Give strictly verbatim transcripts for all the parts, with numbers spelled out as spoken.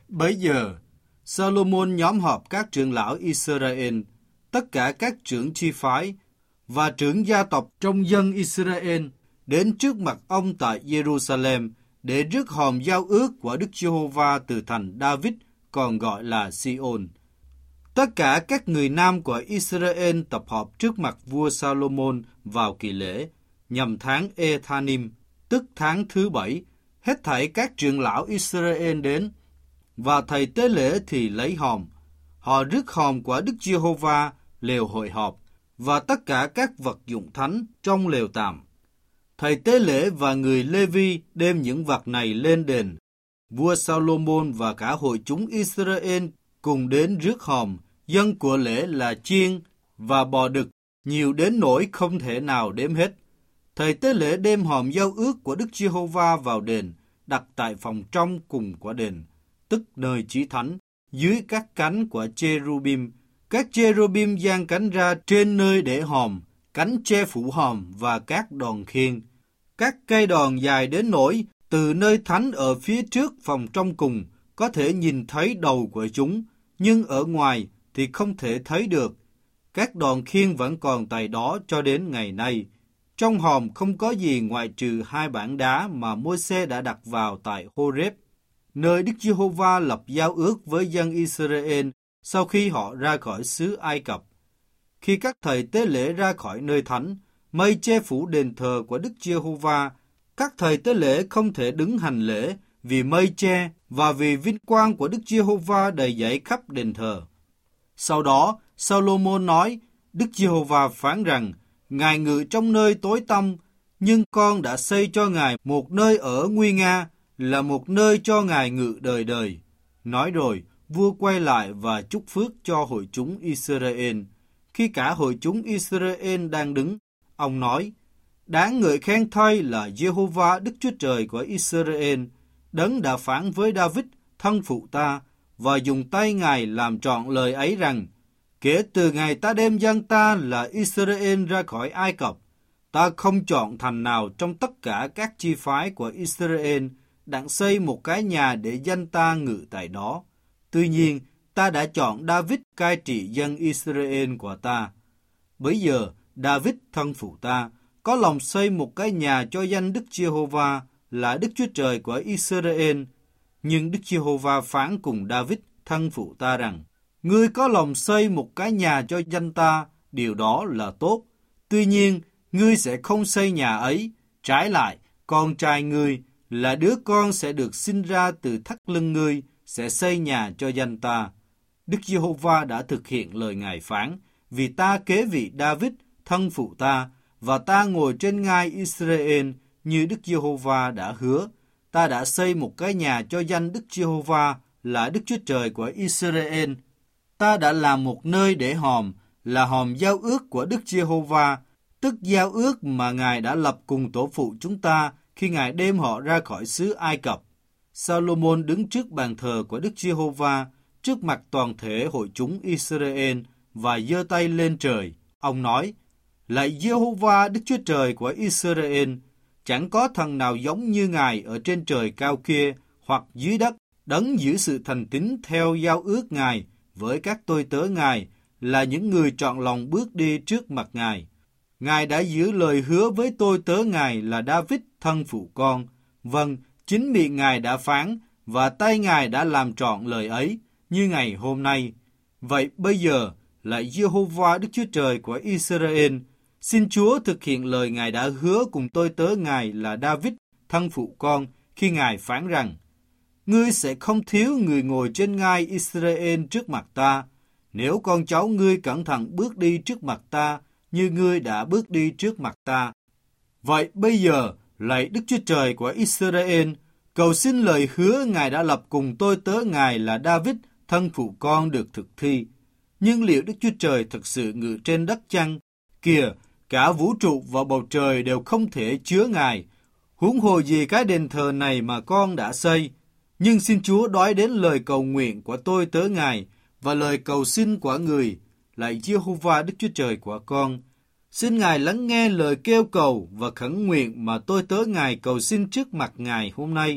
Bấy giờ, Salomon nhóm họp các trưởng lão Israel, tất cả các trưởng chi phái và trưởng gia tộc trong dân Israel đến trước mặt ông tại Jerusalem để rước hòm giao ước của Đức Giê-hô-va từ thành David, còn gọi là Sion. Tất cả các người nam của Israel tập họp trước mặt vua Salomon vào kỳ lễ, nhằm tháng Ethanim, tức tháng thứ bảy. Hết thảy các trưởng lão Israel đến, và thầy tế lễ thì lấy hòm. Họ rước hòm của Đức Giê-hô-va, lều hội họp, và tất cả các vật dụng thánh trong lều tạm. Thầy tế lễ và người Lê-vi đem những vật này lên đền. Vua Salomon và cả hội chúng Israel cùng đến rước hòm, dân của lễ là chiên và bò đực, nhiều đến nỗi không thể nào đếm hết. Thầy tế lễ đem hòm giao ước của Đức Giê-hô-va vào đền, đặt tại phòng trong cùng của đền, tức nơi chí thánh, dưới các cánh của cherubim. Các cherubim giang cánh ra trên nơi để hòm, cánh che phủ hòm và các đòn khiên. Các cây đòn dài đến nỗi từ nơi thánh ở phía trước phòng trong cùng có thể nhìn thấy đầu của chúng, nhưng ở ngoài thì không thể thấy được. Các đòn khiên vẫn còn tại đó cho đến ngày nay. Trong hòm không có gì ngoại trừ hai bảng đá mà Môi-se đã đặt vào tại Hô-rép, nơi Đức Giê-hô-va lập giao ước với dân Israel sau khi họ ra khỏi xứ Ai Cập. Khi các thầy tế lễ ra khỏi nơi thánh, mây che phủ đền thờ của Đức Giê-hô-va. Các thầy tế lễ không thể đứng hành lễ vì mây che và vì vinh quang của Đức Giê-hô-va đầy dẫy khắp đền thờ. Sau đó, Salomon nói, Đức Giê-hô-va phán rằng, Ngài ngự trong nơi tối tăm, nhưng con đã xây cho Ngài một nơi ở nguy nga, là một nơi cho Ngài ngự đời đời. Nói rồi, vua quay lại và chúc phước cho hội chúng Israel. Khi cả hội chúng Israel đang đứng, ông nói, đáng ngợi khen thay là Giê-hô-va Đức Chúa Trời của Israel, đấng đã phán với David, thân phụ ta, và dùng tay Ngài làm trọn lời ấy rằng, kể từ ngày ta đem dân ta là Israel ra khỏi Ai Cập, ta không chọn thành nào trong tất cả các chi phái của Israel đặng xây một cái nhà để dân ta ngự tại đó. Tuy nhiên, ta đã chọn David cai trị dân Israel của ta. Bấy giờ, David, thân phụ ta, có lòng xây một cái nhà cho danh Đức Giê-hô-va là Đức Chúa Trời của Israel. Nhưng Đức Giê-hô-va phán cùng David, thân phụ ta rằng, ngươi có lòng xây một cái nhà cho danh ta, điều đó là tốt. Tuy nhiên, ngươi sẽ không xây nhà ấy. Trái lại, con trai ngươi là đứa con sẽ được sinh ra từ thắt lưng ngươi, sẽ xây nhà cho danh ta. Đức Giê-hô-va đã thực hiện lời Ngài phán, vì ta kế vị David, thân phụ ta, và ta ngồi trên ngai Israel như Đức Giê-hô-va đã hứa. Ta đã xây một cái nhà cho danh Đức Giê-hô-va là Đức Chúa Trời của Israel. Ta đã làm một nơi để hòm, là hòm giao ước của Đức Giê-hô-va, tức giao ước mà Ngài đã lập cùng tổ phụ chúng ta khi Ngài đem họ ra khỏi xứ Ai Cập. Salomon đứng trước bàn thờ của Đức Giê-hô-va, trước mặt toàn thể hội chúng Israel, và giơ tay lên trời. Ông nói, lạy Giê-hô-va Đức Chúa Trời của Israel, chẳng có thần nào giống như Ngài ở trên trời cao kia, hoặc dưới đất, đấng giữ sự thành tín theo giao ước Ngài với các tôi tớ Ngài, là những người trọn lòng bước đi trước mặt Ngài. Ngài đã giữ lời hứa với tôi tớ Ngài là David, thân phụ con. Vâng, chính miệng Ngài đã phán, và tay Ngài đã làm trọn lời ấy, như ngày hôm nay. Vậy bây giờ, lạy Giê-hô-va Đức Chúa Trời của Israel, xin Chúa thực hiện lời Ngài đã hứa cùng tôi tớ Ngài là David, thân phụ con, khi Ngài phán rằng, ngươi sẽ không thiếu người ngồi trên ngai Israel trước mặt ta, nếu con cháu ngươi cẩn thận bước đi trước mặt ta, như ngươi đã bước đi trước mặt ta. Vậy bây giờ, lạy Đức Chúa Trời của Israel, cầu xin lời hứa Ngài đã lập cùng tôi tớ Ngài là David, thân phụ con được thực thi. Nhưng liệu Đức Chúa Trời thực sự ngự trên đất chăng? Kìa, cả vũ trụ và bầu trời đều không thể chứa Ngài. Huống hồ gì cái đền thờ này mà con đã xây. Nhưng xin Chúa đói đến lời cầu nguyện của tôi tớ Ngài và lời cầu xin của người, lạy Giê-hô-va Đức Chúa Trời của con. Xin Ngài lắng nghe lời kêu cầu và khẩn nguyện mà tôi tớ Ngài cầu xin trước mặt Ngài hôm nay.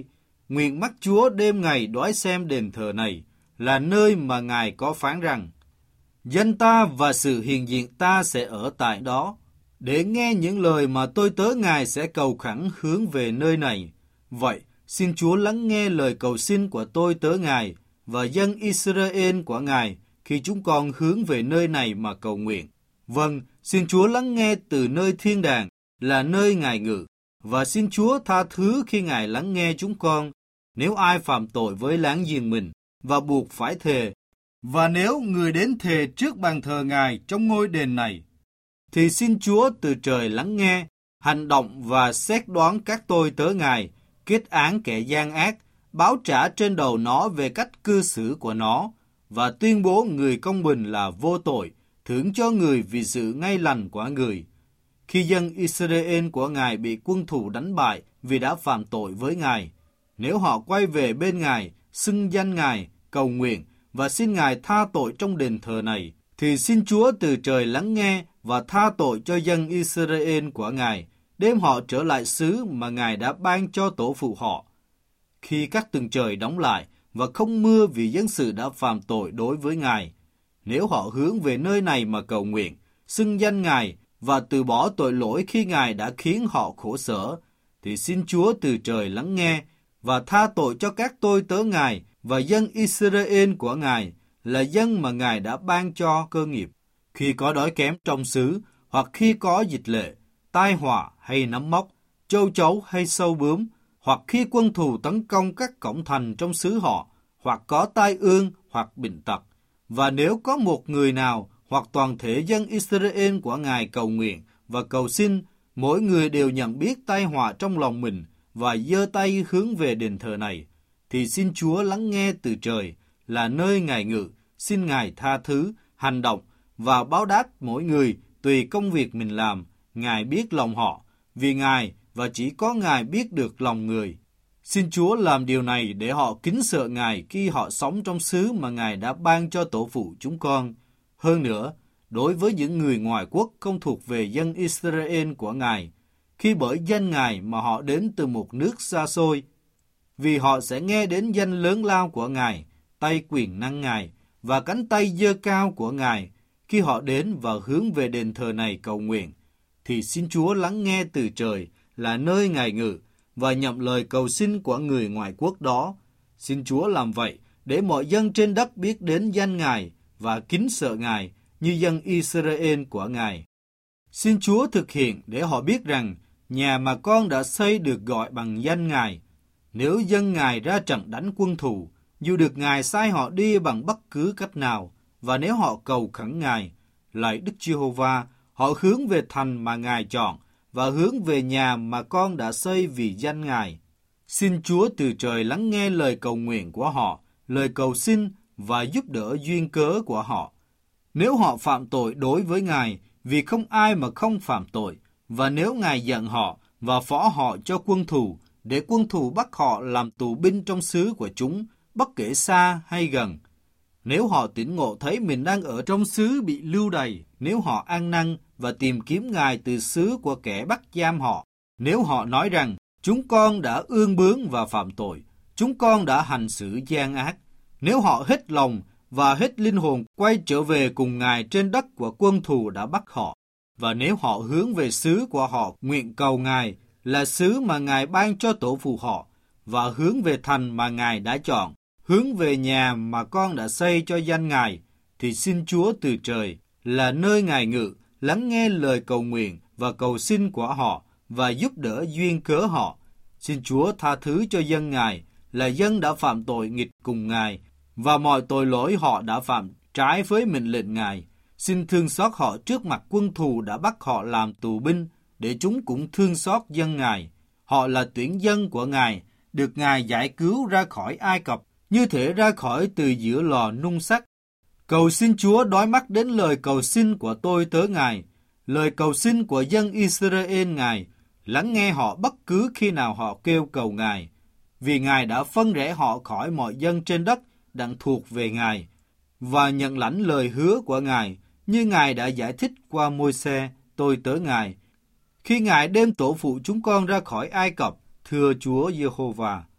nguyện mắt Chúa đêm ngày đói xem đền thờ này, là nơi mà Ngài có phán rằng, danh ta và sự hiện diện ta sẽ ở tại đó, để nghe những lời mà tôi tớ Ngài sẽ cầu khẩn hướng về nơi này. Vậy, xin Chúa lắng nghe lời cầu xin của tôi tớ Ngài và dân Israel của Ngài khi chúng con hướng về nơi này mà cầu nguyện. Vâng, xin Chúa lắng nghe từ nơi thiên đàng, là nơi Ngài ngự, và xin Chúa tha thứ khi Ngài lắng nghe chúng con, nếu ai phạm tội với láng giềng mình và buộc phải thề, và nếu người đến thề trước bàn thờ Ngài trong ngôi đền này, thì xin Chúa từ trời lắng nghe, hành động và xét đoán các tôi tớ Ngài, kết án kẻ gian ác, báo trả trên đầu nó về cách cư xử của nó, và tuyên bố người công bình là vô tội, thưởng cho người vì sự ngay lành của người. Khi dân Israel của Ngài bị quân thù đánh bại vì đã phạm tội với Ngài, nếu họ quay về bên Ngài, xưng danh Ngài, cầu nguyện và xin Ngài tha tội trong đền thờ này, thì xin Chúa từ trời lắng nghe và tha tội cho dân Israel của Ngài, đem họ trở lại xứ mà Ngài đã ban cho tổ phụ họ. Khi các tầng trời đóng lại và không mưa vì dân sự đã phạm tội đối với Ngài, nếu họ hướng về nơi này mà cầu nguyện, xưng danh Ngài và từ bỏ tội lỗi khi Ngài đã khiến họ khổ sở, thì xin Chúa từ trời lắng nghe và tha tội cho các tôi tớ Ngài và dân Israel của Ngài, là dân mà Ngài đã ban cho cơ nghiệp. Khi có đói kém trong xứ, hoặc khi có dịch lệ, tai họa hay nấm mốc, châu chấu hay sâu bướm, hoặc khi quân thù tấn công các cổng thành trong xứ họ, hoặc có tai ương hoặc bệnh tật, và nếu có một người nào hoặc toàn thể dân Israel của Ngài cầu nguyện và cầu xin, mỗi người đều nhận biết tai họa trong lòng mình và giơ tay hướng về đền thờ này, thì xin Chúa lắng nghe từ trời, là nơi Ngài ngự, xin Ngài tha thứ, hành động và báo đáp mỗi người tùy công việc mình làm. Ngài biết lòng họ, vì Ngài và chỉ có Ngài biết được lòng người. Xin Chúa làm điều này để họ kính sợ Ngài khi họ sống trong xứ mà Ngài đã ban cho tổ phụ chúng con. Hơn nữa, đối với những người ngoài quốc không thuộc về dân Israel của Ngài, khi bởi danh Ngài mà họ đến từ một nước xa xôi, vì họ sẽ nghe đến danh lớn lao của Ngài, tay quyền năng Ngài và cánh tay giơ cao của Ngài khi họ đến và hướng về đền thờ này cầu nguyện, thì xin Chúa lắng nghe từ trời, là nơi Ngài ngự, và nhậm lời cầu xin của người ngoại quốc đó. Xin Chúa làm vậy để mọi dân trên đất biết đến danh Ngài và kính sợ Ngài như dân Israel của Ngài. Xin Chúa thực hiện để họ biết rằng nhà mà con đã xây được gọi bằng danh Ngài. Nếu dân Ngài ra trận đánh quân thù, dù được Ngài sai họ đi bằng bất cứ cách nào, và nếu họ cầu khẩn Ngài, lạy Đức Giê-hô-va, họ hướng về thành mà Ngài chọn, và hướng về nhà mà con đã xây vì danh Ngài. Xin Chúa từ trời lắng nghe lời cầu nguyện của họ, lời cầu xin và giúp đỡ duyên cớ của họ. Nếu họ phạm tội đối với Ngài, vì không ai mà không phạm tội, và nếu Ngài giận họ và phó họ cho quân thù, để quân thù bắt họ làm tù binh trong xứ của chúng, bất kể xa hay gần. Nếu họ tỉnh ngộ thấy mình đang ở trong xứ bị lưu đày, nếu họ ăn năn và tìm kiếm Ngài từ xứ của kẻ bắt giam họ, nếu họ nói rằng chúng con đã ương bướng và phạm tội, chúng con đã hành xử gian ác, nếu họ hết lòng và hết linh hồn quay trở về cùng Ngài trên đất của quân thù đã bắt họ, và nếu họ hướng về xứ của họ nguyện cầu Ngài, là xứ mà Ngài ban cho tổ phụ họ, và hướng về thành mà Ngài đã chọn, hướng về nhà mà con đã xây cho danh Ngài, thì xin Chúa từ trời, là nơi Ngài ngự, lắng nghe lời cầu nguyện và cầu xin của họ và giúp đỡ duyên cớ họ. Xin Chúa tha thứ cho dân Ngài, là dân đã phạm tội nghịch cùng Ngài, và mọi tội lỗi họ đã phạm trái với mệnh lệnh Ngài. Xin thương xót họ trước mặt quân thù đã bắt họ làm tù binh, để chúng cũng thương xót dân Ngài. Họ là tuyển dân của Ngài, được Ngài giải cứu ra khỏi Ai Cập, như thể ra khỏi từ giữa lò nung sắt. Cầu xin Chúa đói mắt đến lời cầu xin của tôi tớ Ngài, lời cầu xin của dân Israel Ngài, lắng nghe họ bất cứ khi nào họ kêu cầu Ngài, vì Ngài đã phân rẽ họ khỏi mọi dân trên đất đang thuộc về Ngài, và nhận lãnh lời hứa của Ngài, như Ngài đã giải thích qua Môi-se, tôi tớ Ngài, khi Ngài đem tổ phụ chúng con ra khỏi Ai Cập, thưa Chúa Giê-hô-va.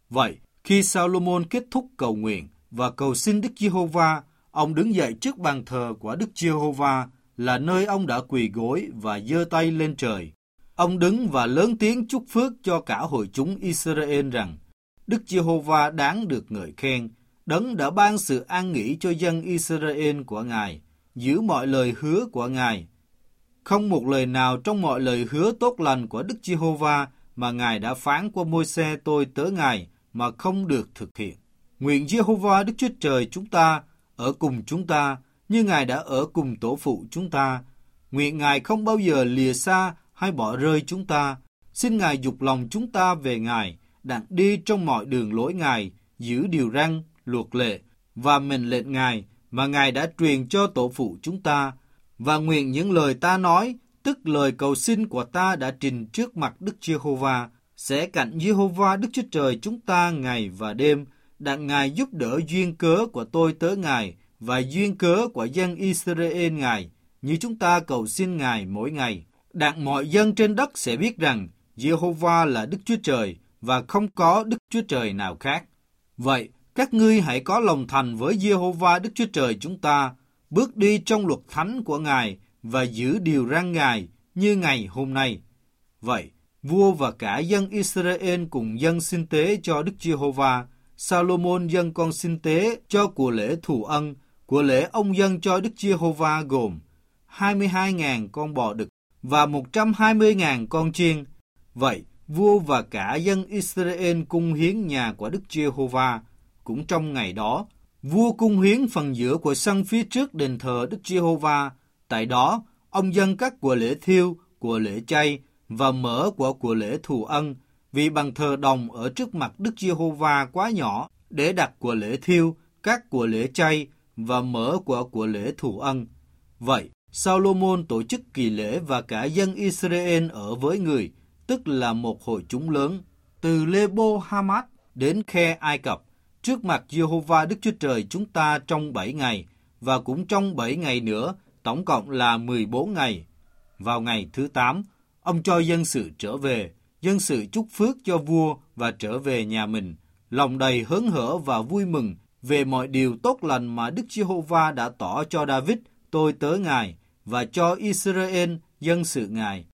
Vậy, khi Salomon kết thúc cầu nguyện và cầu xin Đức Giê-hô-va, ông đứng dậy trước bàn thờ của Đức Giê-hô-va là nơi ông đã quỳ gối và giơ tay lên trời. Ông đứng và lớn tiếng chúc phước cho cả hội chúng Israel rằng Đức Giê-hô-va đáng được ngợi khen, Đấng đã ban sự an nghỉ cho dân Israel của Ngài, giữ mọi lời hứa của Ngài. Không một lời nào trong mọi lời hứa tốt lành của Đức Giê-hô-va mà Ngài đã phán qua Môi-se tôi tớ Ngài mà không được thực hiện. Nguyện Giê-hô-va Đức Chúa Trời chúng ta ở cùng chúng ta như Ngài đã ở cùng tổ phụ chúng ta. Nguyện Ngài không bao giờ lìa xa hay bỏ rơi chúng ta. Xin Ngài dục lòng chúng ta về Ngài, đặng đi trong mọi đường lối Ngài, giữ điều răn, luật lệ và mệnh lệnh Ngài mà Ngài đã truyền cho tổ phụ chúng ta. Và nguyện những lời ta nói, tức lời cầu xin của ta đã trình trước mặt Đức Giê-hô-va, sẽ cạnh Giê-hô-va Đức Chúa Trời chúng ta ngày và đêm, đặng Ngài giúp đỡ duyên cớ của tôi tớ Ngài và duyên cớ của dân Israel Ngài, như chúng ta cầu xin Ngài mỗi ngày. Đặng mọi dân trên đất sẽ biết rằng Giê-hô-va là Đức Chúa Trời và không có Đức Chúa Trời nào khác. Vậy, các ngươi hãy có lòng thành với Giê-hô-va Đức Chúa Trời chúng ta, bước đi trong luật thánh của Ngài và giữ điều răn Ngài như ngày hôm nay. Vậy, vua và cả dân Israel cùng dâng xin tế cho Đức Giê-hô-va. Salomon dâng con xin tế cho của lễ thù ân, của lễ ông dâng cho Đức Giê-hô-va gồm hai mươi hai nghìn con bò đực và một trăm hai mươi nghìn con chiên. Vậy, vua và cả dân Israel cung hiến nhà của Đức Giê-hô-va. Cũng trong ngày đó, vua cung hiến phần giữa của sân phía trước đền thờ Đức Giê-hô-va. Tại đó, ông dâng các của lễ thiêu, của lễ chay và mỡ của của lễ thù ân, vì bàn thờ đồng ở trước mặt Đức Giê-hô-va quá nhỏ để đặt của lễ thiêu, các của lễ chay và mỡ của của lễ thù ân. Vậy, Salomon tổ chức kỳ lễ và cả dân Israel ở với người, tức là một hội chúng lớn, từ Lebo-Hamat đến khe Ai Cập, trước mặt Giê-hô-va Đức Chúa Trời chúng ta trong bảy ngày, và cũng trong bảy ngày nữa, tổng cộng là mười bốn ngày. Vào ngày thứ tám, ông cho dân sự trở về, dân sự chúc phước cho vua và trở về nhà mình, lòng đầy hớn hở và vui mừng về mọi điều tốt lành mà Đức Giê-hô-va đã tỏ cho David, tôi tớ Ngài, và cho Israel, dân sự Ngài.